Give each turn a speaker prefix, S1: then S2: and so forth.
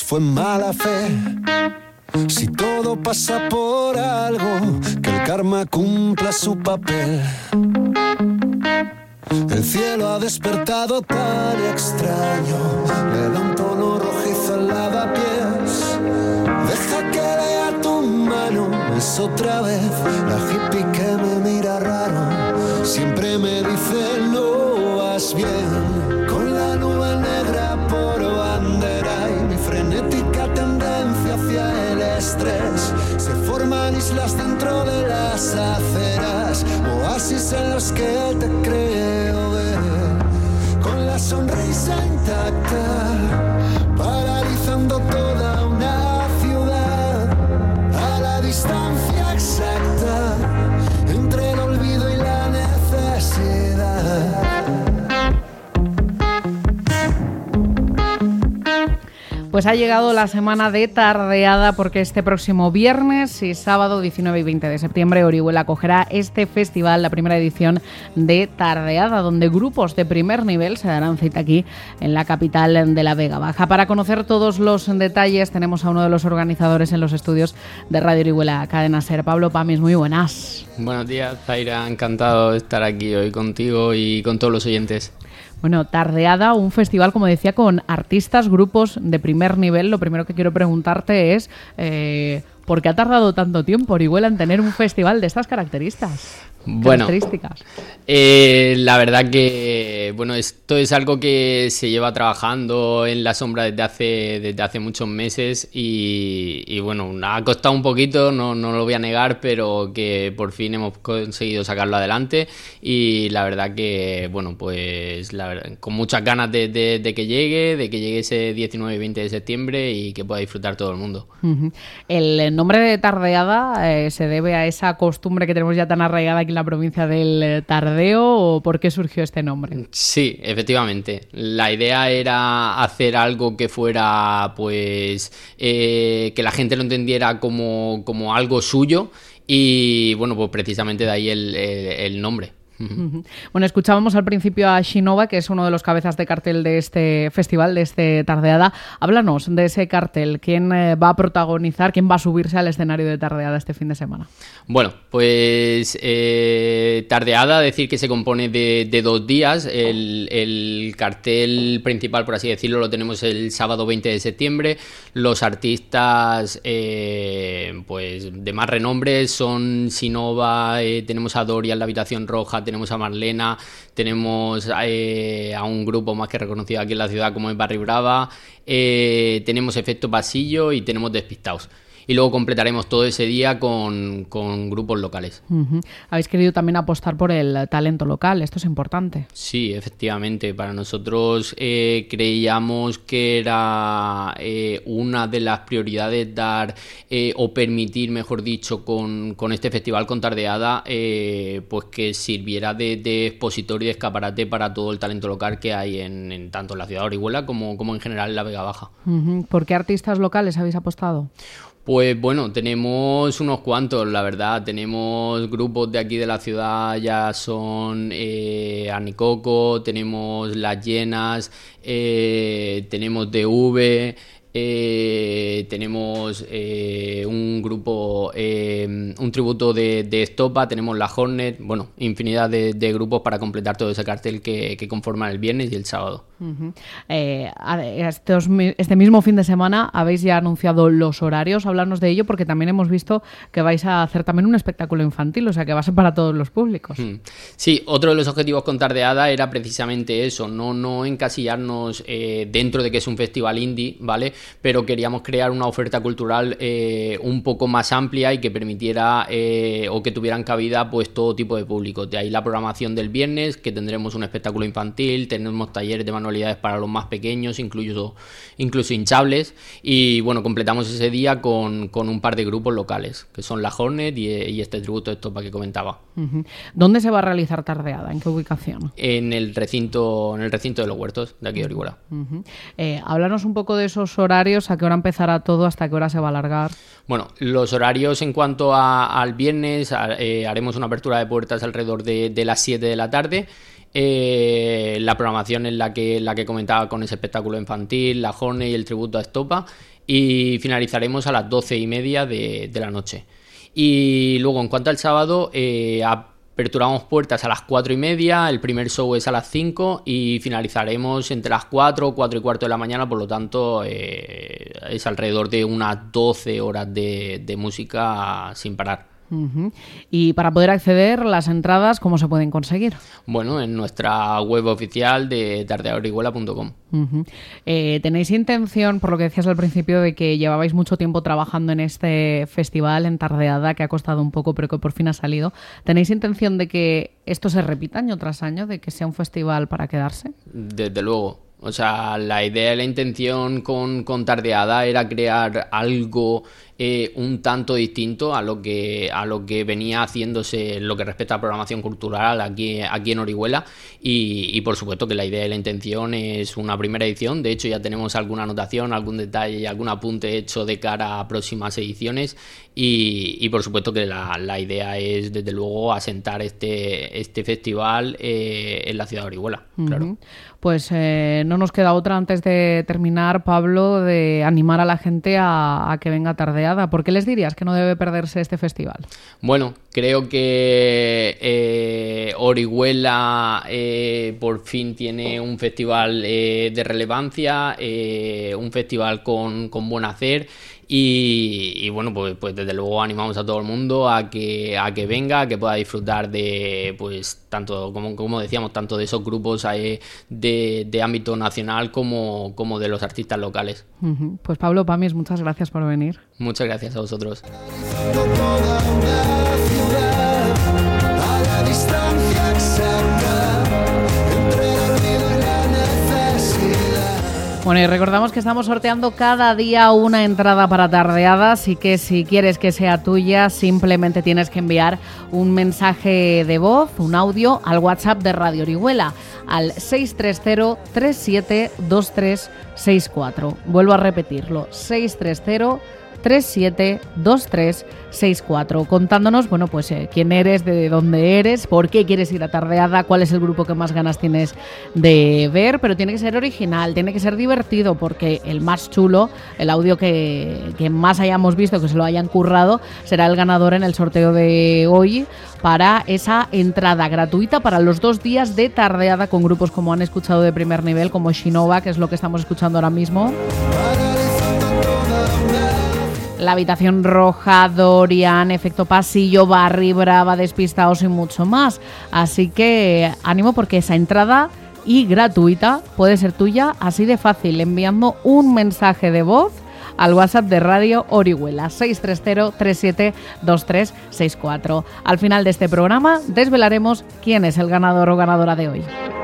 S1: fue mala fe. Si todo pasa por algo, que el karma cumpla su papel. El cielo ha despertado tan extraño, le da un tono rojizo al lavapiés. Deja que lea tu mano, es otra vez la hippie que me mira raro. Siempre me dice no vas bien, con la nube negra por bandera y mi frenética tendencia hacia el estrés. Se forman islas dentro de las aceras, oasis en los que te creo ver, con la sonrisa intacta, paralizando toda una ciudad, a la distancia exacta entre el olvido y la necesidad.
S2: Pues ha llegado la semana de Tardeada, porque este próximo viernes y sábado 19 y 20 de septiembre Orihuela acogerá este festival, la primera edición de Tardeada, donde grupos de primer nivel se darán cita aquí en la capital de la Vega Baja. Para conocer todos los detalles tenemos a uno de los organizadores en los estudios de Radio Orihuela Cadena SER. Pablo Pamis, muy buenas.
S3: Buenos días, Zaira, encantado de estar aquí hoy contigo y con todos los oyentes.
S2: Bueno, Tardeada, un festival, como decía, con artistas, grupos de primer nivel. Lo primero que quiero preguntarte es ¿por qué ha tardado tanto tiempo Orihuela en tener un festival de estas características?
S3: Bueno, la verdad que esto es algo que se lleva trabajando en la sombra desde hace muchos meses y bueno, ha costado un poquito, no lo voy a negar, pero que por fin hemos conseguido sacarlo adelante y la verdad que con muchas ganas de que llegue ese 19 y 20 de septiembre y que pueda disfrutar todo el mundo.
S2: Uh-huh. El nombre de Tardeada se debe a esa costumbre que tenemos ya tan arraigada aquí en la provincia del tardeo, ¿o por qué surgió este nombre?
S3: Sí, efectivamente. La idea era hacer algo que fuera, que la gente lo entendiera como algo suyo y, bueno, pues precisamente de ahí el nombre.
S2: Uh-huh. Bueno, escuchábamos al principio a Shinova, que es uno de los cabezas de cartel de este festival, de este Tardeada. Háblanos de ese cartel. ¿Quién va a protagonizar, quién va a subirse al escenario de Tardeada este fin de semana?
S3: Bueno, pues Tardeada, decir que se compone de 2 días. El cartel principal, por así decirlo, lo tenemos el sábado 20 de septiembre. Los artistas de más renombre son Shinova, tenemos a Doria en la habitación roja, tenemos a Marlena, tenemos a un grupo más que reconocido aquí en la ciudad como es Barry Brava, tenemos Efecto Pasillo y tenemos Despistaos. Y luego completaremos todo ese día con grupos locales.
S2: Uh-huh. Habéis querido también apostar por el talento local, esto es importante.
S3: Sí, efectivamente. Para nosotros creíamos que era una de las prioridades dar o permitir, mejor dicho, con este festival, con Tardeada, pues que sirviera de expositor y de escaparate para todo el talento local que hay en tanto en la ciudad de Orihuela como en general en la Vega Baja.
S2: Uh-huh. ¿Por qué artistas locales habéis apostado?
S3: Pues bueno, tenemos unos cuantos, la verdad. Tenemos grupos de aquí de la ciudad, ya son Anicoco, tenemos Las Llenas, tenemos DV, tenemos un grupo, un tributo de Estopa, tenemos la Hornet, bueno, infinidad de grupos para completar todo ese cartel que conforman el viernes y el sábado.
S2: Uh-huh. Este mismo fin de semana habéis ya anunciado los horarios. Háblanos de ello, porque también hemos visto que vais a hacer también un espectáculo infantil, o sea que va a ser para todos los públicos.
S3: Sí, otro de los objetivos con Tardeada era precisamente eso, no encasillarnos dentro de que es un festival indie, ¿vale? Pero queríamos crear una oferta cultural un poco más amplia y que permitiera o que tuvieran cabida pues todo tipo de público. De ahí la programación del viernes, que tendremos un espectáculo infantil, tenemos talleres de manualidades para los más pequeños, incluso hinchables, y bueno, completamos ese día con un par de grupos locales, que son la Hornet y este tributo de Estopa que comentaba.
S2: Uh-huh. ¿Dónde se va a realizar Tardeada? ¿En qué ubicación?
S3: En el recinto de los Huertos, de aquí de Orihuela.
S2: Uh-huh. Háblanos un poco de esos horarios, a qué hora empezará todo, hasta qué hora se va a alargar.
S3: Bueno, los horarios en cuanto al viernes, haremos una apertura de puertas alrededor de las 7 de la tarde. La programación es la que comentaba, con ese espectáculo infantil, la Hornet y el tributo a Estopa. y finalizaremos a las 12:30 de la noche. Y luego, en cuanto al sábado, aperturamos puertas a las 4:30, el primer show es a las 5 y finalizaremos entre las 4 y cuarto de la mañana, por lo tanto es alrededor de unas 12 horas de música sin parar.
S2: Uh-huh. Y para poder acceder, las entradas, ¿cómo se pueden conseguir?
S3: Bueno, en nuestra web oficial de tardeadaorihuela.com.
S2: Uh-huh. ¿Tenéis intención, por lo que decías al principio, de que llevabais mucho tiempo trabajando en este festival, en Tardeada, que ha costado un poco, pero que por fin ha salido? ¿Tenéis intención de que esto se repita año tras año, de que sea un festival para quedarse?
S3: Desde luego. O sea, la idea y la intención con Tardeada era crear algo un tanto distinto a lo que venía haciéndose en lo que respecta a programación cultural aquí en Orihuela, y por supuesto que la idea y la intención es una primera edición. De hecho, ya tenemos alguna anotación, algún detalle, algún apunte hecho de cara a próximas ediciones, y por supuesto que la idea es, desde luego, asentar este festival en la ciudad de Orihuela. Uh-huh. Claro.
S2: Pues no nos queda otra, antes de terminar, Pablo, de animar a la gente a que venga a Tardeada. ¿Por qué les dirías que no debe perderse este festival?
S3: Bueno, creo que Orihuela por fin tiene un festival de relevancia, un festival con buen hacer. Y bueno, pues desde luego animamos a todo el mundo a que venga, a que pueda disfrutar de, pues, tanto como decíamos, tanto de esos grupos de ámbito nacional como de los artistas locales.
S2: Uh-huh. Pues Pablo Pamies, muchas gracias por venir.
S3: Muchas gracias a vosotros.
S2: Bueno, y recordamos que estamos sorteando cada día una entrada para Tardeada, así que si quieres que sea tuya, simplemente tienes que enviar un mensaje de voz, un audio, al WhatsApp de Radio Orihuela, al 630-372364. Vuelvo a repetirlo, 630-372364, contándonos, bueno, pues quién eres, de dónde eres, por qué quieres ir a Tardeada, cuál es el grupo que más ganas tienes de ver, pero tiene que ser original, tiene que ser divertido, porque el más chulo, el audio que más hayamos visto, que se lo hayan currado, será el ganador en el sorteo de hoy para esa entrada gratuita para los 2 días de Tardeada, con grupos como han escuchado de primer nivel, como Shinova, que es lo que estamos escuchando ahora mismo, La Habitación Roja, Dorian, Efecto Pasillo, Barry Brava, Despistados y mucho más. Así que ánimo, porque esa entrada, y gratuita, puede ser tuya así de fácil, enviando un mensaje de voz al WhatsApp de Radio Orihuela, 630-372364. Al final de este programa desvelaremos quién es el ganador o ganadora de hoy.